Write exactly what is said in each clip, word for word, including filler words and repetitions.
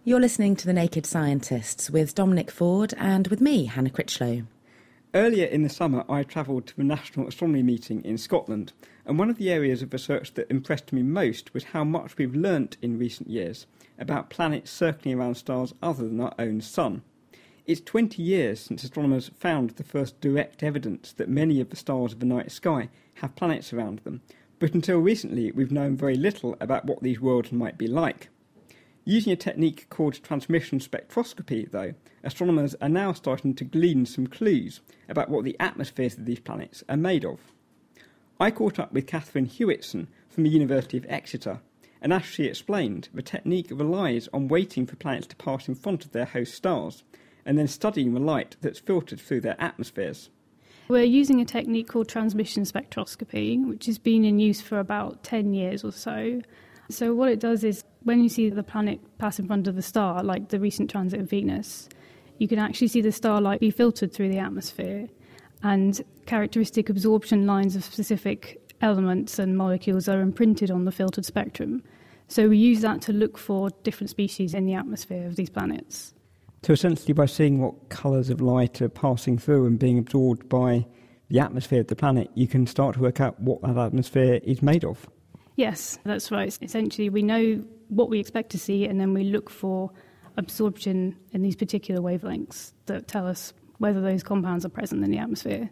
You're listening to The Naked Scientists with Dominic Ford and with me, Hannah Critchlow. Earlier in the summer, I travelled to the National Astronomy Meeting in Scotland, and one of the areas of research that impressed me most was how much we've learnt in recent years about planets circling around stars other than our own sun. It's twenty years since astronomers found the first direct evidence that many of the stars of the night sky have planets around them, but until recently we've known very little about what these worlds might be like. Using a technique called transmission spectroscopy, though, astronomers are now starting to glean some clues about what the atmospheres of these planets are made of. I caught up with Catherine Hewitson from the University of Exeter, and as she explained, the technique relies on waiting for planets to pass in front of their host stars, and then studying the light that's filtered through their atmospheres. We're using a technique called transmission spectroscopy, which has been in use for about ten years or so. So what it does is, when you see the planet pass in front of the star, like the recent transit of Venus, you can actually see the starlight be filtered through the atmosphere, and characteristic absorption lines of specific elements and molecules are imprinted on the filtered spectrum. So we use that to look for different species in the atmosphere of these planets. So essentially by seeing what colours of light are passing through and being absorbed by the atmosphere of the planet, you can start to work out what that atmosphere is made of. Yes, that's right. Essentially, we know what we expect to see, and then we look for absorption in these particular wavelengths that tell us whether those compounds are present in the atmosphere.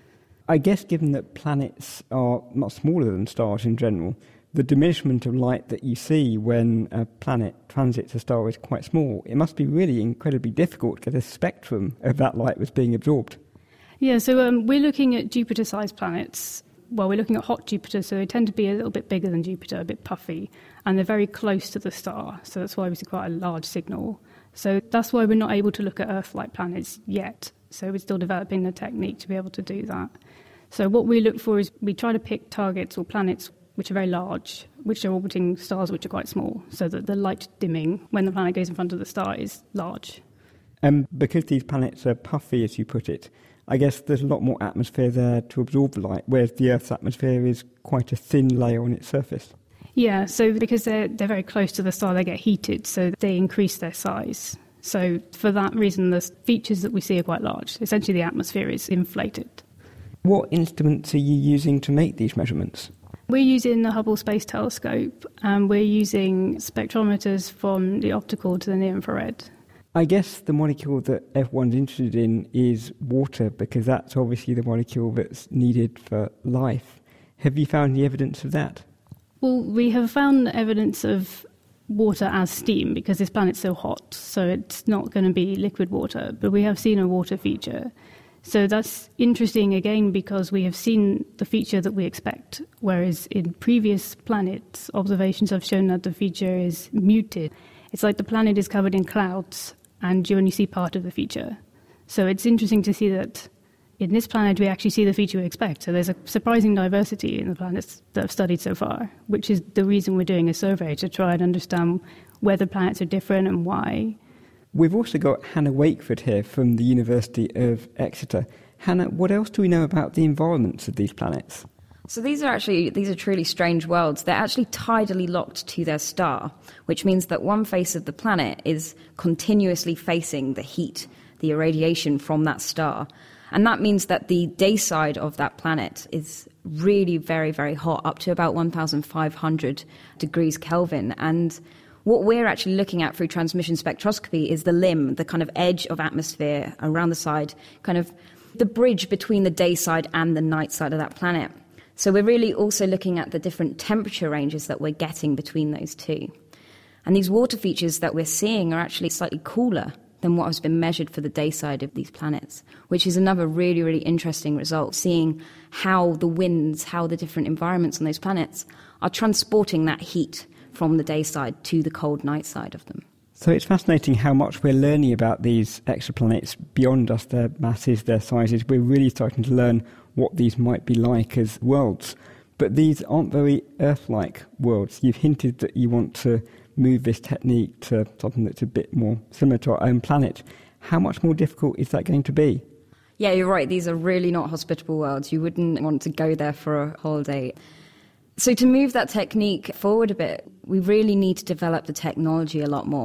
I guess given that planets are much smaller than stars in general, the diminishment of light that you see when a planet transits a star is quite small. It must be really incredibly difficult to get a spectrum of that light that's being absorbed. Yeah, so um, we're looking at Jupiter-sized planets. Well, we're looking at hot Jupiter, so they tend to be a little bit bigger than Jupiter, a bit puffy, and they're very close to the star, so that's why we see quite a large signal. So that's why we're not able to look at Earth-like planets yet, so we're still developing the technique to be able to do that. So what we look for is we try to pick targets or planets which are very large, which are orbiting stars which are quite small, so that the light dimming when the planet goes in front of the star is large. And because these planets are puffy, as you put it, I guess there's a lot more atmosphere there to absorb the light, whereas the Earth's atmosphere is quite a thin layer on its surface. Yeah, so because they're, they're very close to the star, they get heated, so they increase their size. So for that reason, the features that we see are quite large. Essentially, the atmosphere is inflated. What instruments are you using to make these measurements? We're using the Hubble Space Telescope, and we're using spectrometers from the optical to the near-infrared. I guess the molecule that everyone's interested in is water, because that's obviously the molecule that's needed for life. Have you found any evidence of that? Well, we have found evidence of water as steam, because this planet's so hot, so it's not going to be liquid water, but we have seen a water feature. So that's interesting again, because we have seen the feature that we expect, whereas in previous planets, observations have shown that the feature is muted. It's like the planet is covered in clouds, and you only see part of the feature. So it's interesting to see that in this planet we actually see the feature we expect. So there's a surprising diversity in the planets that I've studied so far, which is the reason we're doing a survey, to try and understand whether planets are different and why. We've also got Hannah Wakeford here from the University of Exeter. Hannah, what else do we know about the environments of these planets? So these are actually, these are truly strange worlds. They're actually tidally locked to their star, which means that one face of the planet is continuously facing the heat, the irradiation from that star. And that means that the day side of that planet is really very, very hot, up to about one thousand five hundred degrees Kelvin. And what we're actually looking at through transmission spectroscopy is the limb, the kind of edge of atmosphere around the side, kind of the bridge between the day side and the night side of that planet. So we're really also looking at the different temperature ranges that we're getting between those two. And these water features that we're seeing are actually slightly cooler than what has been measured for the day side of these planets, which is another really, really interesting result, seeing how the winds, how the different environments on those planets are transporting that heat from the day side to the cold night side of them. So it's fascinating how much we're learning about these exoplanets beyond just their masses, their sizes. We're really starting to learn what these might be like as worlds. But these aren't very Earth-like worlds. You've hinted that you want to move this technique to something that's a bit more similar to our own planet. How much more difficult is that going to be? Yeah, you're right. These are really not hospitable worlds. You wouldn't want to go there for a holiday. So to move that technique forward a bit, we really need to develop the technology a lot more,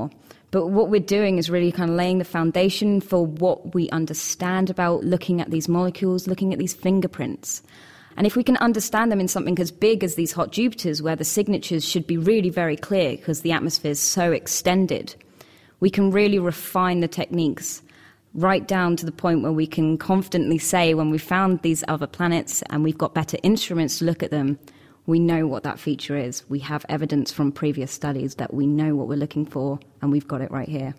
But what we're doing is really kind of laying the foundation for what we understand about looking at these molecules, looking at these fingerprints. And if we can understand them in something as big as these hot Jupiters, where the signatures should be really very clear because the atmosphere is so extended, we can really refine the techniques right down to the point where we can confidently say when we've found these other planets and we've got better instruments to look at them, we know what that feature is. We have evidence from previous studies that we know what we're looking for, and we've got it right here.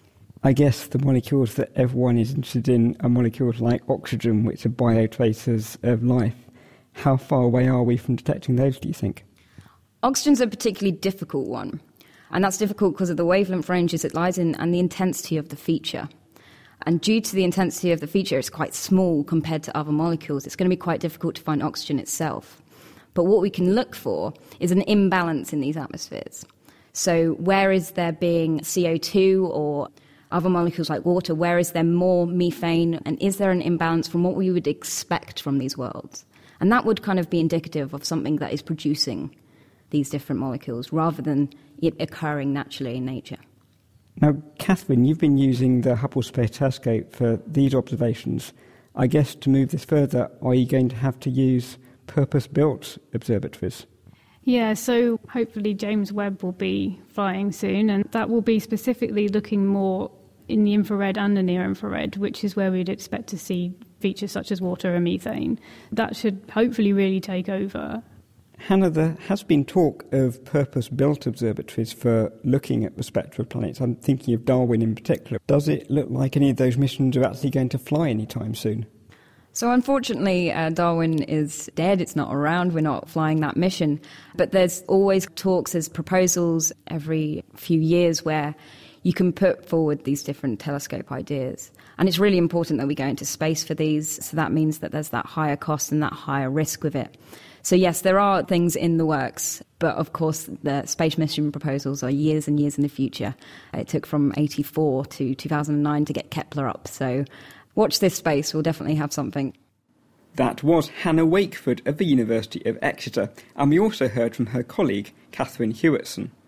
I guess the molecules that everyone is interested in are molecules like oxygen, which are biotracers of life. How far away are we from detecting those, do you think? Oxygen's a particularly difficult one, and that's difficult because of the wavelength ranges it lies in and the intensity of the feature. And due to the intensity of the feature, it's quite small compared to other molecules. It's going to be quite difficult to find oxygen itself. But what we can look for is an imbalance in these atmospheres. So where is there being C O two or other molecules like water, where is there more methane, and is there an imbalance from what we would expect from these worlds? And that would kind of be indicative of something that is producing these different molecules rather than it occurring naturally in nature. Now, Catherine, you've been using the Hubble Space Telescope for these observations. I guess to move this further, are you going to have to use purpose-built observatories? Yeah, so hopefully James Webb will be flying soon, and that will be specifically looking more in the infrared and the near-infrared, which is where we'd expect to see features such as water and methane. That should hopefully really take over. Hannah, there has been talk of purpose-built observatories for looking at the spectra of planets. I'm thinking of Darwin in particular. Does it look like any of those missions are actually going to fly anytime soon? So unfortunately, uh, Darwin is dead. It's not around. We're not flying that mission. But there's always talks, there's proposals every few years where you can put forward these different telescope ideas. And it's really important that we go into space for these. So that means that there's that higher cost and that higher risk with it. So yes, there are things in the works. But of course, the space mission proposals are years and years in the future. It took from eighty-four to two thousand nine to get Kepler up. So watch this space, we'll definitely have something. That was Hannah Wakeford of the University of Exeter, and we also heard from her colleague, Catherine Hewitson.